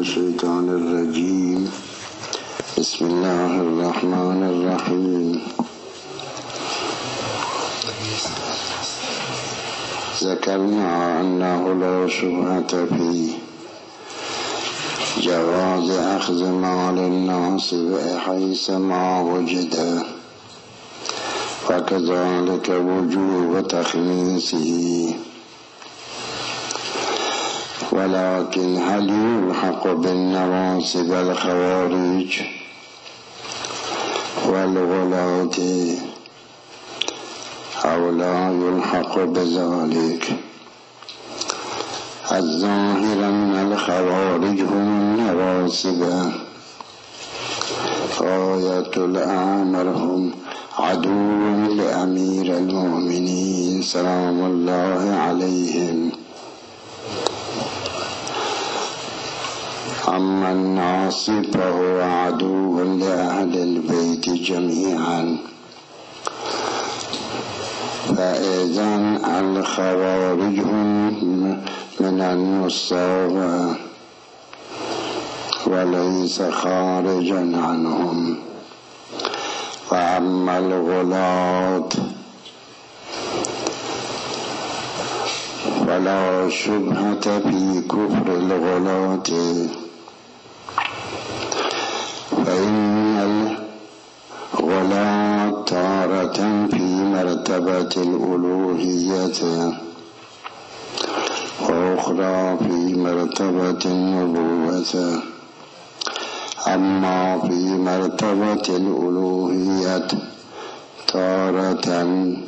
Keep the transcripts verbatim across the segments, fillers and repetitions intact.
الشيطان الرجيم. بسم الله الرحمن الرحيم. ذكرنا أنه لا شبهة في جواز أخذ مال الناس حيث ما وجد، وكذلك وجوب تخميسه. ولكن هل يلحق بالنواصب الخوارج والغلاة أو لا يلحق بذلك؟ الظاهر أن الخوارج هم النواصب، غاية الأمر هم عدو لأمير المؤمنين سلام الله عليهم. أما الناصب فهو عدو لأهل البيت جميعا. فإذن الخوارج هم من النصاب وليس خارجا عنهم. وأما الغلاة فلا شبهة في كفر الغلاة، فإن الغلاة تارة في مرتبة الألوهية وأخرى في مرتبة النبوة. أما في مرتبة الألوهية تارة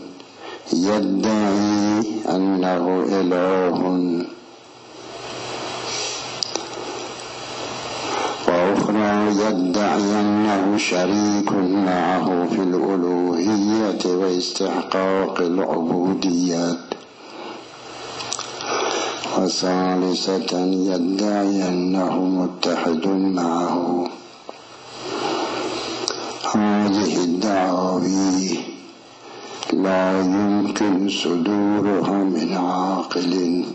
يدعي أنه إله، وأخرى يدعي أنه شريك معه في الألوهية واستحقاق العبودية. وثالثة يدعي أنه متحد معه. هذه الدعاوي لا يمكن صدورها من عاقل،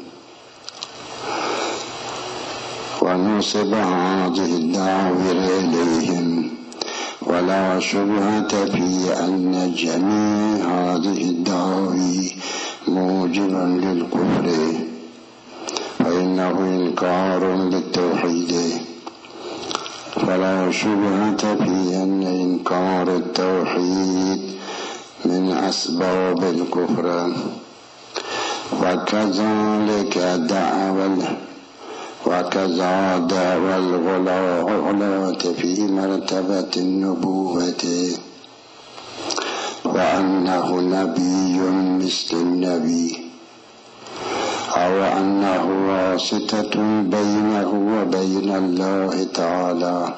ونصب هذه الدعاوي إليهم، ولا شبهة في أن جميع هذه الدعاوي موجبا للكفر، فإنه إنكار للتوحيد. فلا شبهة في أن إنكار التوحيد من أسباب الكفر. وكذلك دعوى وكذا دعوى الغلاة في مرتبة النبوة، وأنه نبي مثل النبي، أو أنه واسطة بينه وبين الله تعالى،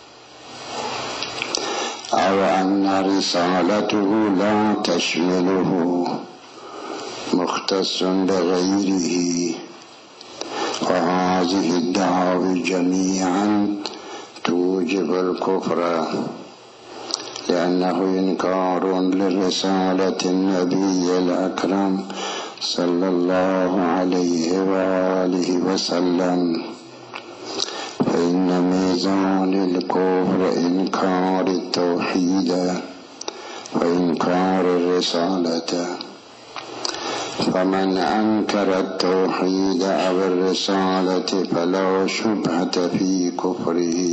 أو أن رسالته لا تشمله، مختص بغيره. وهذه الدعاوي جميعا توجب الكفر، لأنه إنكار لرسالة النبي الأكرم صلى الله عليه وآله وسلم. فإن ميزان الكفر إنكار التوحيد وإنكار الرسالة. فمن أنكر التوحيد أو الرسالة فلا شبهة في كفره،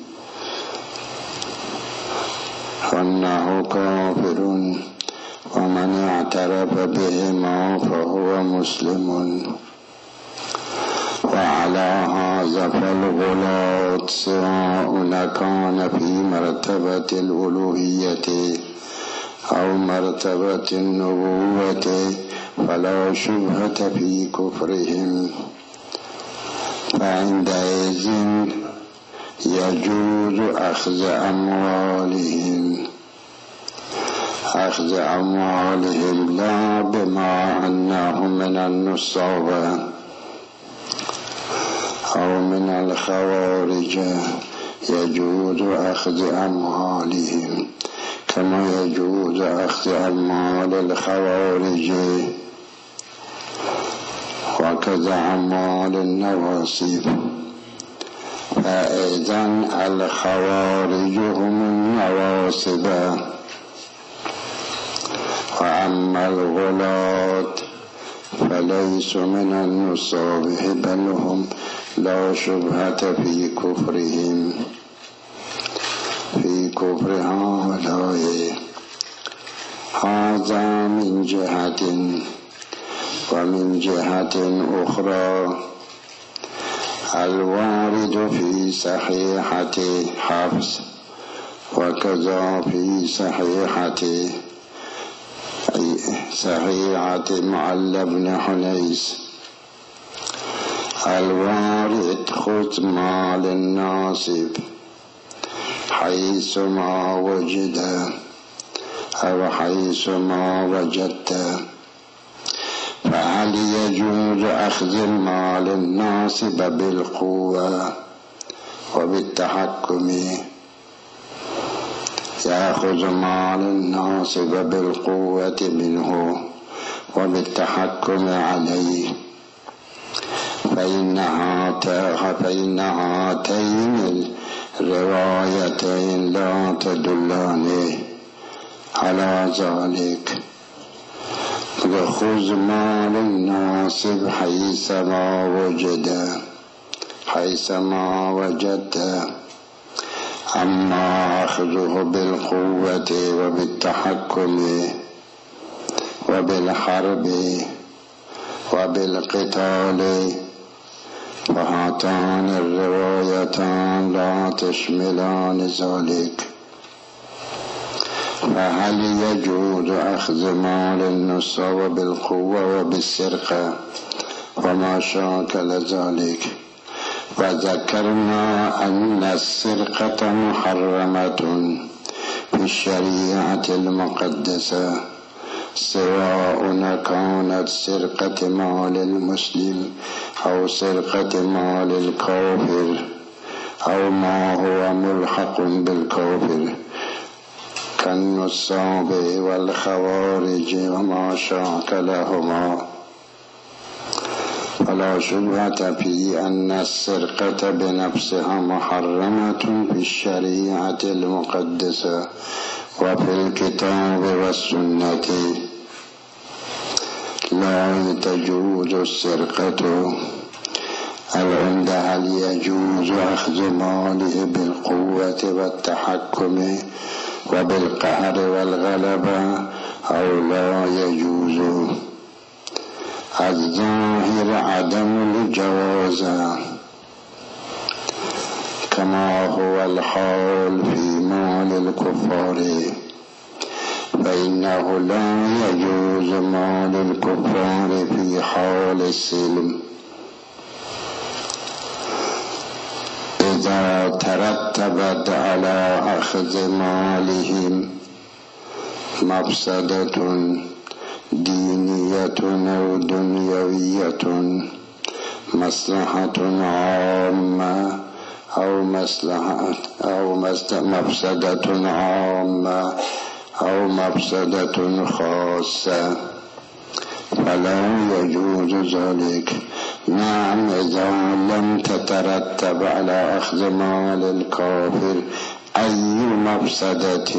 وأنه كافر. ومن اعترف بهما فهو مسلم. وعلى هذا فالغلاة سواء كان في مرتبة الألوهية أو مرتبة النبوة فلا شبهة في كفرهم. فعندئذ يجوز أخذ أموالهم أخذ أموالهم لا بما أنهم من النصاب أو من الخوارج. يجوز أخذ أموالهم كما يجوز أخذ أموال الخوارج، وكذا أموال النواصب. فإذن الخوارج هم النواصب، وأما الغلاة فليسوا من النصاب بل هم لا شبهة في كفرهم في كفر هؤلاء. هذا من جهة. ومن جهة أخرى الوارد في صحيحة حفص وكذا في صحيحة صحيحة معل بن حنيس الوارد خذ مال الناصب حيث ما وجد أو حيث ما وجدت. فهل يجوز أخذ المال الناصب بالقوة وبالتحكم؟ يأخذ مال الناصب بالقوة منه وبالتحكم عليه، فإن هاتين الروايتين لا تدلان على ذلك. خذ مال الناصب حيثما وجد حيثما وجدت. أما أخذه بالقوة وبالتحكم وبالحرب وبالقتال فهاتان الروايتان لا تشملان ذلك. فهل يجوز أخذ مال النصاب بالقوة وبالسرقة وما شاكل ذلك؟ وذكرنا أن السرقة محرمة في الشريعة المقدسة، سواء كانت سرقة مال المسلم أو سرقة مال الكافر أو ما هو ملحق بالكافر كالنصاب والخوارج وما شاكلهما. فلا شبهة في أن السرقة بنفسها محرمة في الشريعة المقدسة وفي الكتاب والسنة. لا تجوز السرقة. العند هل يجوز أخذ ماله بالقوة والتحكم وبالقهر والغلبة أو لا يجوز؟ الظاهر عدم الجواز كما هو الحال في مال الكفار، فإنه لا يجوز مال الكفار في حال السلم إذا ترتبت على أخذ مالهم مفسدة دينية أو دنيوية، مصلحة عامة أو مصلحة أو مفسدة عامة أو مفسدة خاصة، فلا يجوز ذلك. نعم إذا لم تترتب على أخذ مال الكافر أي مفسدة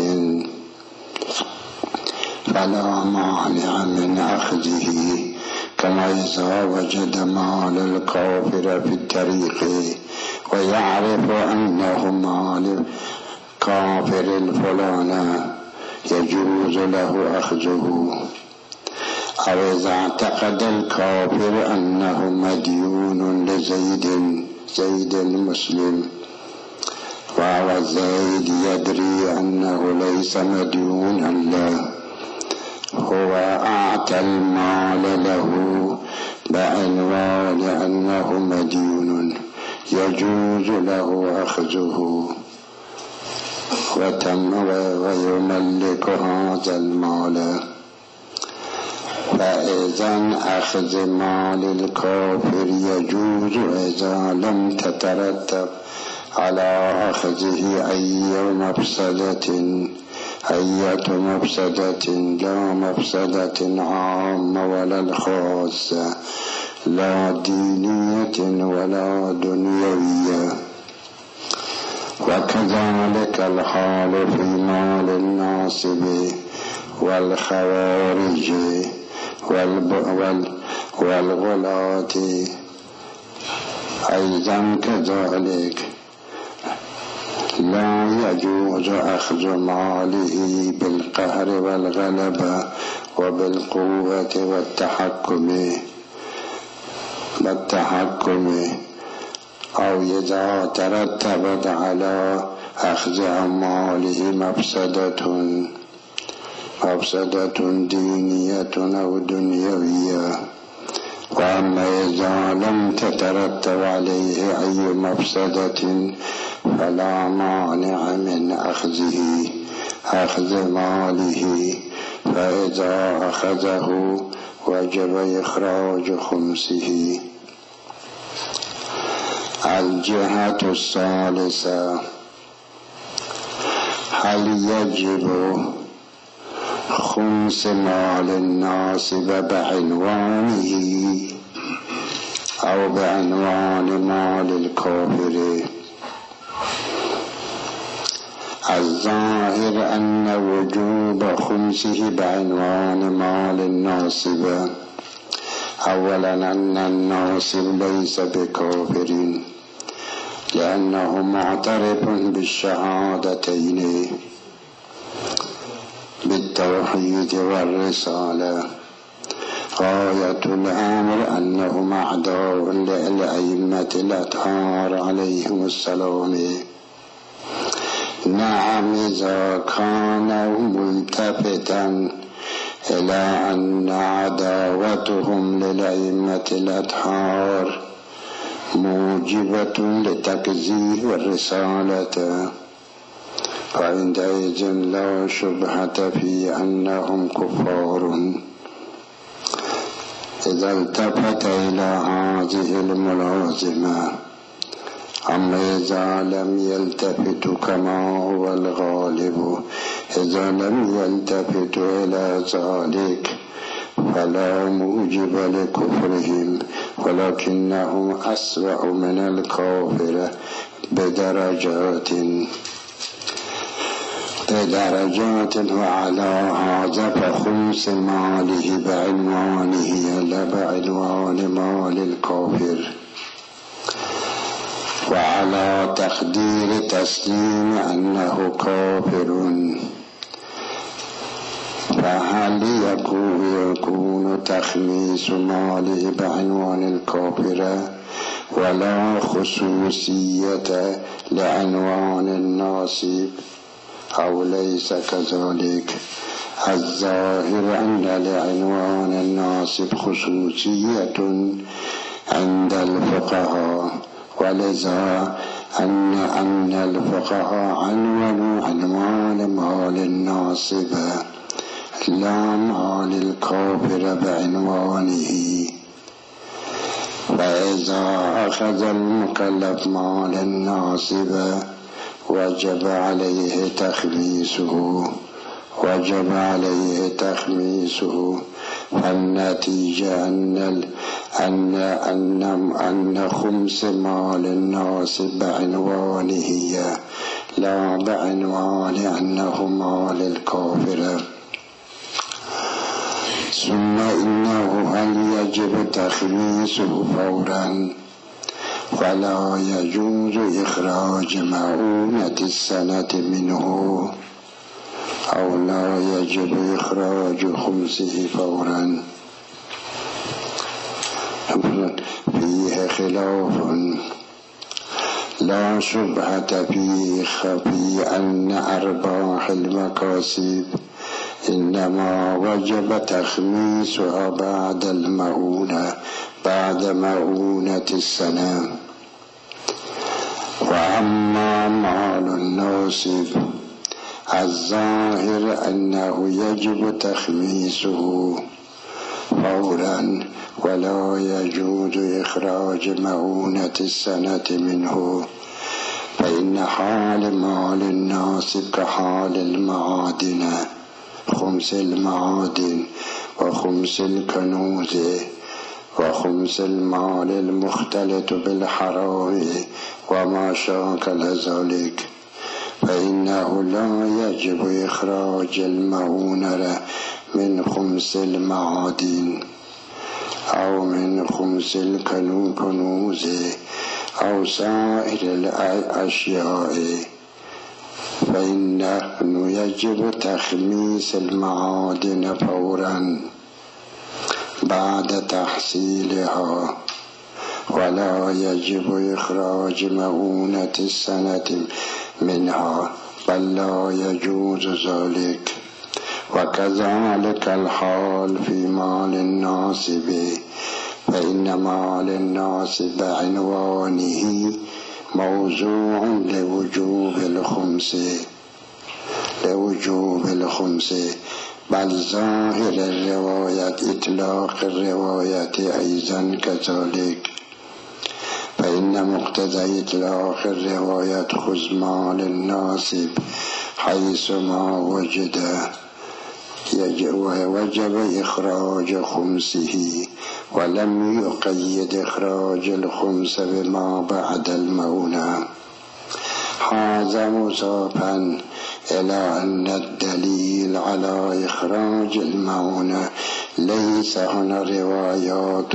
فلا مانع من أخذه، كما إذا وجد مال الكافر في الطريق ويعرف أنه مال كافر الفلانة يجوز له أخذه. أو إذا اعتقد الكافر أنه مديون لزيد زيد المسلم وهو زيد يدري أنه ليس مديونا له، هو أعطى المال له بعنوان أنه مديون، يجوز له أخذه وتم ويملك هذا المال. فإذا أخذ مال الكافر يجوز إذا لم تترتب على أخذه أي مفسدة أية مفسدة، لا مفسدة عامة ولا الخاصة، لا دينية ولا دنيوية. وكذلك الحال في مال الناصب والخوارج والغلاة أيضا كذلك لا يجوز أخذ ماله بالقهر والغلبة وبالقوة والتحكم والتحكم أو إذا ترتبت على أخذ أمواله مفسدة مفسدة دينية أو دنيوية. وأما إذا لم تترتب عليه أي مفسدة فلا مانع من أخذه أخذ ماله، فإذا أخذه وجب إخراج خمسه. الجهة الثالثة: هل يجب خمس مال الناصب بعنوانه أو بعنوان مال الكافر؟ الظاهر أن وجوب خمسه بعنوان مال الناصب أولا أن الناصب ليس بكافر لأنه معترف بالشهادتين بالتوحيد والرسالة. غاية الأمر أنهم أعداء للأئمة الأطهار عليهم السلام. نعم إذا كان ملتفتا إلى أن عداوتهم للأئمة الأطهار موجبة لتكذيب الرسالة فعندئذ لا شبهة في أنهم كفار. إذا التفت إلى هذه الملازمة. أما إذا لم يلتفت كما هو الغالب، إذا لم يلتفت إلى ذلك فلا موجب لكفرهم، ولكنهم أسوأ من الكافر بدرجات بدرجات وعلى هذا فخمس ماله بعنوانه لا بعنوان مال الكافر، وعلى تقدير تسليم أنه كافر. فهل يكون تخميس ماله بعنوان الكافر ولا خصوصية لعنوان الناصب أو ليس كذلك؟ الظاهر أن لعنوان الناصب خصوصية عند الفقهاء، ولذا أن أن الفقهاء عنونوا عنوان مال الناصب لا مال الكافر بعنوانه. فإذا أخذ المكلف مال الناصب وجب عليه تخميسه وجب عليه تخميسه فالنتيجة أن أن أن أن خمس مال الناصب بعنوانه لا بعنوان أنه مال الكافر. ثم إنه هل يجب تخميسه فورا؟ ولا يجوز إخراج مؤونة السنة منه، أو لا يجب إخراج خمسه فورا؟ فيه خلاف، لا شبهة فيه خفي أن أرباح المكاسب إنما وجب تخميسها بعد المؤونة بعد مؤونة السنة. وأما مال الناصب الظاهر أنه يجب تخميسه فورا ولا يجوز إخراج مؤونة السنة منه، فإن حال مال الناصب كحال المعادن، خمس المعادن وخمس الكنوز وخمس المال المختلط بالحرام وما شاكل ذلك. فإنه لا يجب إخراج المعونة من خمس المعادن أو من خمس الكنوز أو سائر الأشياء، فإنه يجب تخميس المعادن فورا بعد تحصيلها، ولا يجب إخراج مؤونة السنة منها، بل لا يجوز ذلك. وكذلك الحال في مال الناصب، فإن مال الناصب عنوانه موضوع لوجوب الخمس لوجوب الخمس بل ظاهر الرواية إطلاق الرواية أيضا كذلك، فإن مقتضى إطلاق الرواية خذ مال الناصب حيث ما وجد وجب إخراج خمسه، ولم يقيد إخراج الخمس بما بعد المؤونة. هذا مضافا إلى أن الدليل على إخراج المؤونة ليس هنا روايات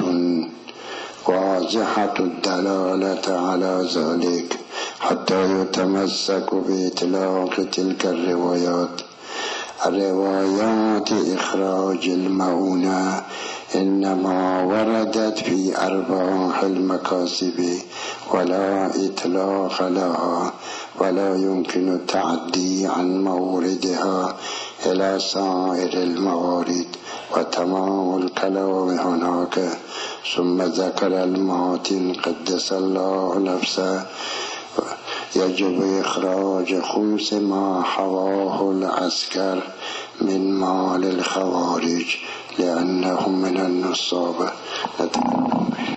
واضحة الدلالة على ذلك حتى يتمسك بإطلاق تلك الروايات. روايات إخراج المؤونة إنما وردت في أرباح المكاسب ولا إطلاق لها، ولا يمكن التعدي عن موردها إلى سائر الموارد، وتمام الكلام هناك. ثم ذكر الماتن قدس الله نفسه يجب إخراج خمس ما حواه العسكر من مال الخوارج لأنهم من النصابة.